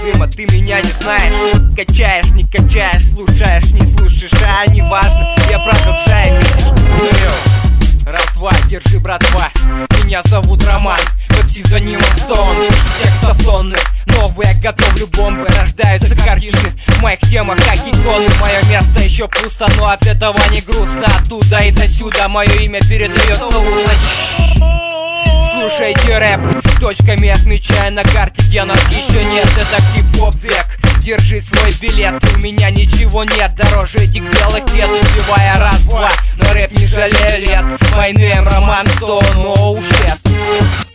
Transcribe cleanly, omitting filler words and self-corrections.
дыма, ты меня не знаешь. Качаешь, не качаешь, слушаешь, не слушаешь, а не важно, я продолжаю, видишь. Раз-два, держи, братва, меня зовут Роман, под псевдонимом Стоун. Пишу текстов тонны, новые готовлю бомбы, рождаются картины в моих темах, как иконы. Мое место еще пусто, но от этого не грустно. Оттуда и до сюда мое имя передается устно. Слушайте рэп, точками отмечая на карте, где нас еще нет. Это хип-хоп век, держи свой билет, у меня ничего нет дороже этих белых лет. Убивая раз-два, но рэп не жалею лет. My name Роман Стоун, оу шет.